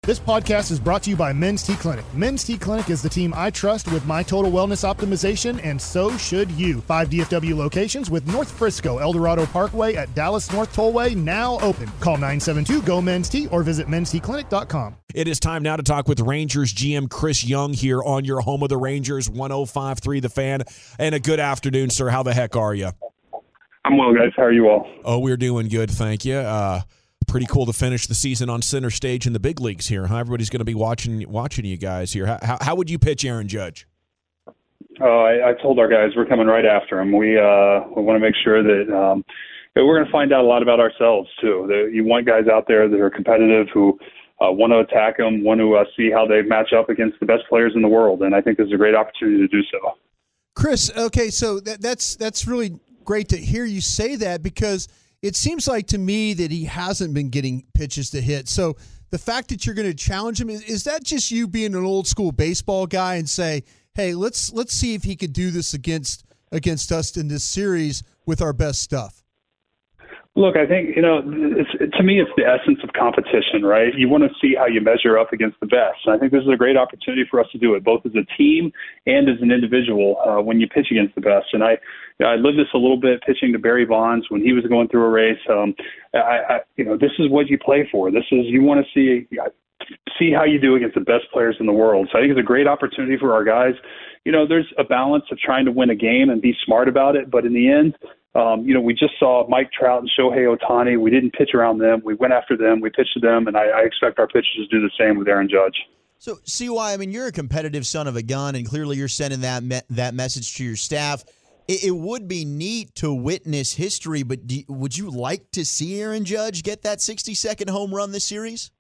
This podcast is brought to you by Men's T Clinic. Men's T Clinic is the team I trust with my total wellness optimization, and so should you. 5 DFW locations with North Frisco, Eldorado Parkway at Dallas North Tollway now open. Call 972-GO-MEN'S-T or visit mensteclinic.com. It is time now to talk with Rangers GM Chris Young here on your home of the Rangers, 105.3 The Fan. And a good afternoon, sir. How the heck are you? I'm well, guys. How are you all? Oh, we're doing good, thank you. Pretty cool to finish the season on center stage in the big leagues here, huh? Everybody's going to be watching you guys here. How would you pitch Aaron Judge? Oh, I told our guys we're coming right after him. We want to make sure that we're going to find out a lot about ourselves, too. You want guys out there that are competitive who want to attack them, want to see how they match up against the best players in the world, and I think this is a great opportunity to do so. Chris, okay, so that's really great to hear you say that, because it seems like to me that he hasn't been getting pitches to hit. So the fact that you're going to challenge him, is that just you being an old school baseball guy and say, hey, let's see if he could do this against us in this series with our best stuff? Look, I think, to me, it's the essence of competition, right? You want to see how you measure up against the best. And I think this is a great opportunity for us to do it, both as a team and as an individual when you pitch against the best. And I lived this a little bit pitching to Barry Bonds when he was going through a race. This is what you play for. You want to see how you do against the best players in the world. So I think it's a great opportunity for our guys. There's a balance of trying to win a game and be smart about it. But in the end, we just saw Mike Trout and Shohei Ohtani. We didn't pitch around them. We went after them. We pitched to them, and I expect our pitchers to do the same with Aaron Judge. So, CY, you're a competitive son of a gun, and clearly you're sending that message to your staff. It would be neat to witness history, but would you like to see Aaron Judge get that 60-second home run this series?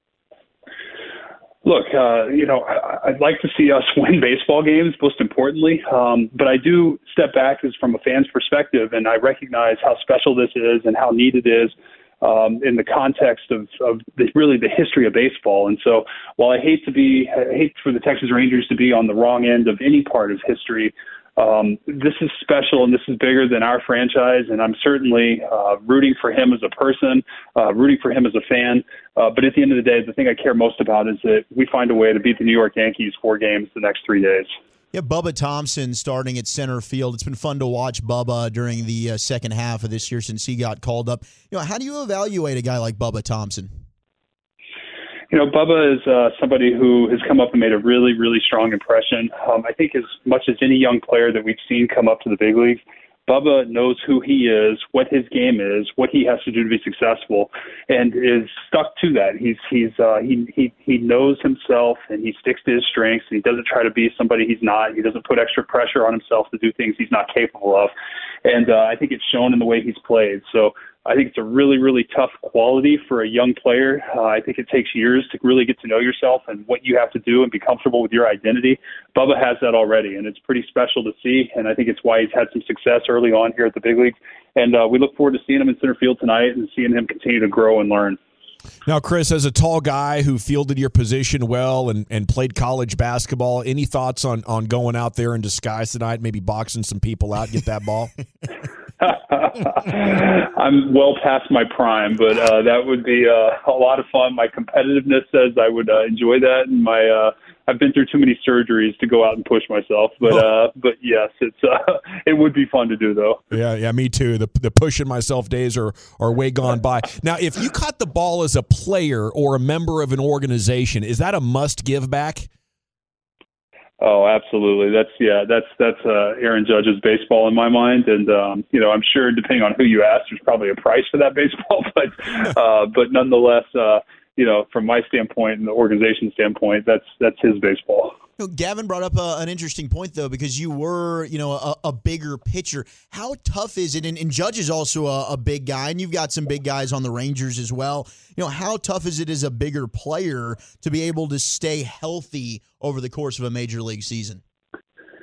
Look, I'd like to see us win baseball games, most importantly. But I do step back as from a fan's perspective, and I recognize how special this is and how neat it is in the context of the history of baseball. And so while I hate for the Texas Rangers to be on the wrong end of any part of history, this is special and this is bigger than our franchise, and I'm certainly rooting for him as a person, rooting for him as a fan. But at the end of the day, the thing I care most about is that we find a way to beat the New York Yankees 4 games the next 3 days. Yeah, Bubba Thompson starting at center field. It's been fun to watch Bubba during the second half of this year since he got called up. How do you evaluate a guy like Bubba Thompson? Bubba is somebody who has come up and made a really, really strong impression. I think as much as any young player that we've seen come up to the big leagues, Bubba knows who he is, what his game is, what he has to do to be successful, and is stuck to that. He knows himself, and he sticks to his strengths, and he doesn't try to be somebody he's not. He doesn't put extra pressure on himself to do things he's not capable of. And I think it's shown in the way he's played. So I think it's a really, really tough quality for a young player. I think it takes years to really get to know yourself and what you have to do and be comfortable with your identity. Bubba has that already, and it's pretty special to see, and I think it's why he's had some success early on here at the big leagues. And we look forward to seeing him in center field tonight and seeing him continue to grow and learn. Now, Chris, as a tall guy who fielded your position well and played college basketball, any thoughts on going out there in disguise tonight, maybe boxing some people out, get that ball? I'm well past my prime, but that would be a lot of fun. My competitiveness says I would enjoy that, and I've been through too many surgeries to go out and push myself. But yes, it would be fun to do though. Yeah, me too. The pushing myself days are way gone by. Now, if you caught the ball as a player or a member of an organization, is that a must give back? Oh, absolutely. That's Aaron Judge's baseball in my mind, and I'm sure depending on who you ask, there's probably a price for that baseball, but nonetheless, from my standpoint and the organization's standpoint, that's his baseball. Gavin brought up an interesting point, though, because you were, a bigger pitcher. How tough is it? And Judge is also a big guy, and you've got some big guys on the Rangers as well. How tough is it as a bigger player to be able to stay healthy over the course of a major league season?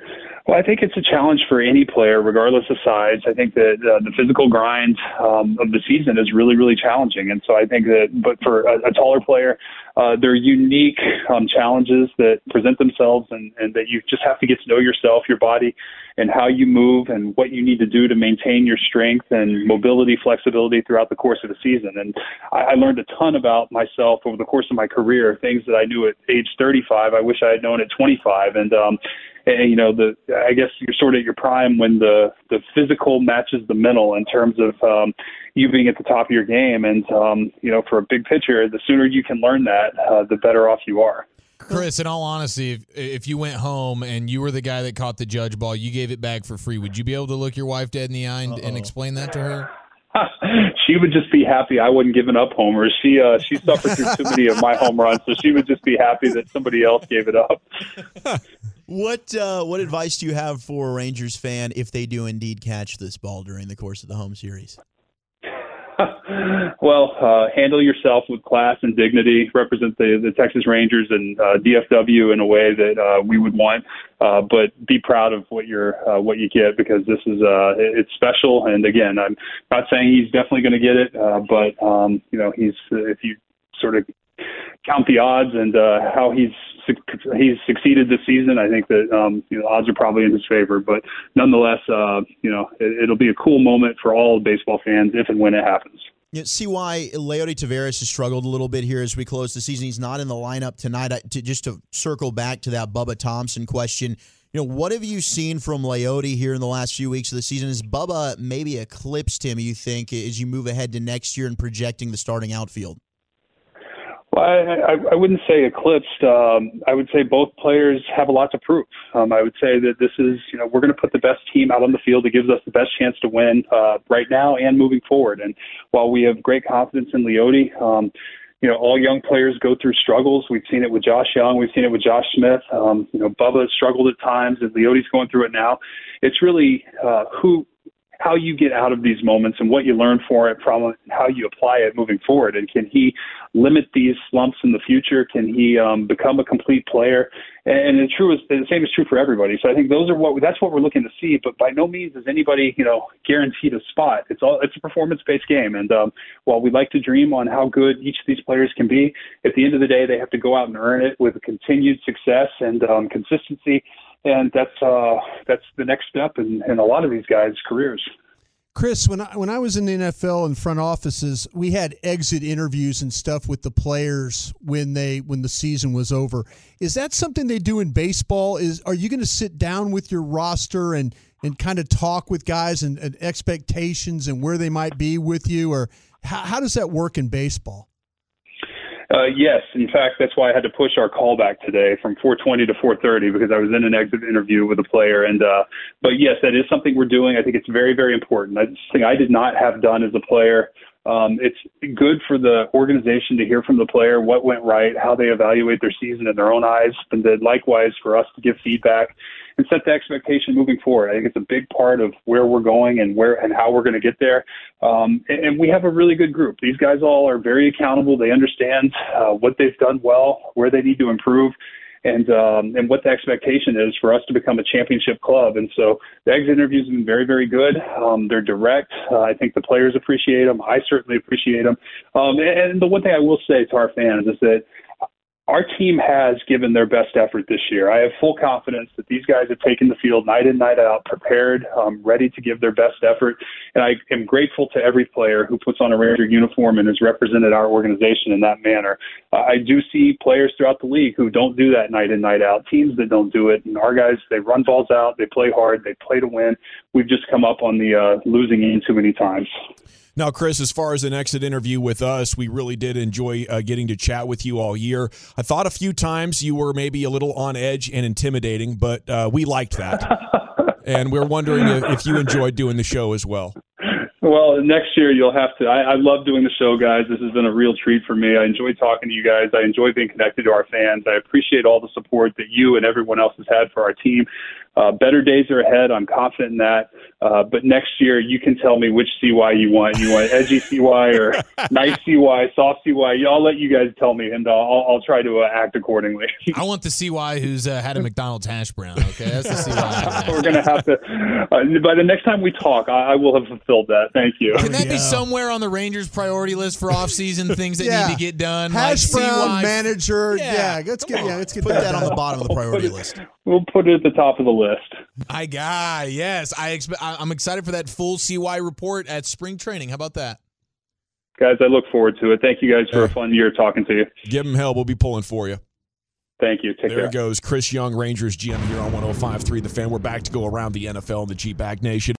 Well, I think it's a challenge for any player, regardless of size. I think that the physical grind of the season is really, really challenging. And so I think that, but for a taller player, there are unique challenges that present themselves, and that you just have to get to know yourself, your body, and how you move and what you need to do to maintain your strength and mobility, flexibility throughout the course of the season. And I learned a ton about myself over the course of my career, things that I knew at age 35 I wish I had known at 25. And I guess you're sort of at your prime when the physical matches the mental in terms of you being at the top of your game. And, for a big pitcher, the sooner you can learn that, the better off you are. Chris, in all honesty, if you went home and you were the guy that caught the judge ball, you gave it back for free, would you be able to look your wife dead in the eye and explain that to her? She would just be happy I wasn't giving up homers. She suffered through too many of my home runs, so she would just be happy that somebody else gave it up. What advice do you have for a Rangers fan if they do indeed catch this ball during the course of the home series? Well, handle yourself with class and dignity. Represent the Texas Rangers and DFW in a way that we would want, but be proud of what you get, because this is it's special. And again, I'm not saying he's definitely going to get it, but he's if you sort of count the odds and how he's succeeded this season, I think that odds are probably in his favor. But nonetheless, it'll be a cool moment for all baseball fans if and when it happens. See why Leody Taveras has struggled a little bit here as we close the season. He's not in the lineup tonight. Just to circle back to that Bubba Thompson question, what have you seen from Leody here in the last few weeks of the season? Has Bubba maybe eclipsed him, you think, as you move ahead to next year and projecting the starting outfield? Well, I wouldn't say eclipsed. I would say both players have a lot to prove. I would say that this is, we're going to put the best team out on the field that gives us the best chance to win right now and moving forward. And while we have great confidence in Leody, all young players go through struggles. We've seen it with Josh Young. We've seen it with Josh Smith. Bubba has struggled at times, and Leody's going through it now. It's really how you get out of these moments and what you learn from it and how you apply it moving forward. And can he limit these slumps in the future? Can he become a complete player? And the same is true for everybody. So I think that's what we're looking to see. But by no means is anybody, guaranteed a spot. It's a performance-based game. And while we like to dream on how good each of these players can be, at the end of the day, they have to go out and earn it with continued success and consistency. And that's the next step in a lot of these guys' careers. Chris, when I was in the NFL in front offices, we had exit interviews and stuff with the players when the season was over. Is that something they do in baseball? Are you going to sit down with your roster and kind of talk with guys and expectations and where they might be with you, or how does that work in baseball? Yes. In fact, that's why I had to push our call back today from 4:20 to 4:30, because I was in an exit interview with a player. And but yes, that is something we're doing. I think it's very, very important. That's something I did not have done as a player. It's good for the organization to hear from the player what went right, how they evaluate their season in their own eyes, and then likewise for us to give feedback and set the expectation moving forward. I think it's a big part of where we're going and how we're going to get there. And we have a really good group. These guys all are very accountable. They understand what they've done well, where they need to improve, and what the expectation is for us to become a championship club. And so the exit interviews have been very, very good. They're direct. I think the players appreciate them. I certainly appreciate them. And the one thing I will say to our fans is that our team has given their best effort this year. I have full confidence that these guys have taken the field night in, night out, prepared, ready to give their best effort. And I am grateful to every player who puts on a Ranger uniform and has represented our organization in that manner. I do see players throughout the league who don't do that night in, night out, teams that don't do it. And our guys, they run balls out, they play hard, they play to win. We've just come up on the losing end too many times. Now, Chris, as far as an exit interview with us, we really did enjoy getting to chat with you all year. I thought a few times you were maybe a little on edge and intimidating, but we liked that. And we're wondering if you enjoyed doing the show as well. Well, next year you'll have to. I love doing the show, guys. This has been a real treat for me. I enjoy talking to you guys. I enjoy being connected to our fans. I appreciate all the support that you and everyone else has had for our team. Better days are ahead. I'm confident in that. But next year, you can tell me which CY you want. You want edgy CY or nice CY, soft CY? I'll let you guys tell me, and I'll try to act accordingly. I want the CY who's had a McDonald's hash brown. Okay, that's the CY. We're gonna have to. By the next time we talk, I will have fulfilled that. Thank you. Can that be somewhere on the Rangers' priority list for off-season things that need to get done? Hash like brown CY? manager. Yeah, let's get Put that on the bottom of the priority list. We'll put it at the top of the list. My guy, yes. I'm excited for that full CY report at spring training. How about that? Guys, I look forward to it. Thank you guys for a fun year talking to you. Give him hell. We'll be pulling for you. Thank you. Take care. There it goes. Chris Young, Rangers GM here on 105.3 The Fan. We're back to go around the NFL and the G-Bag Nation.